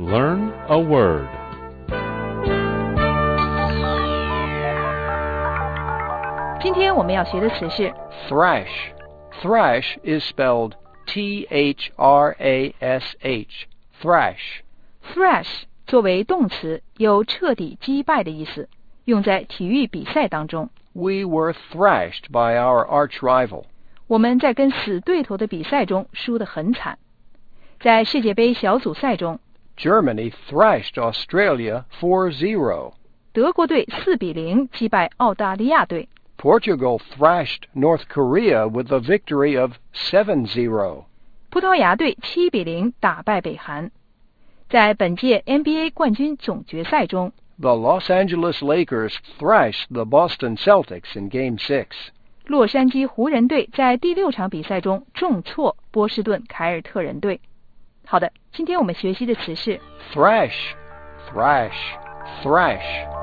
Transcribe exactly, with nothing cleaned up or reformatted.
Learn a word. Today我们要学的词是 Thrash. Thrash is spelled T H R A S H. Thrash. thrash 作为动词，有彻底击败的意思，用在体育比赛当中。 We were thrashed by our arch rival. 我们在跟死对头的比赛中输得很惨。在世界杯小组赛中 Germany thrashed Australia four zero. 德国队四比零击败澳大利亚队。 Portugal thrashed North Korea with a victory of seven zero. 葡萄牙队七比零打败北韩。在本届 N B A 冠军总决赛中 The Los Angeles Lakers thrashed the Boston Celtics in Game six. 洛杉矶湖人队在第六场比赛中重挫波士顿凯尔特人队。好的，今天我们学习的词是 Thrash, thrash, thrash.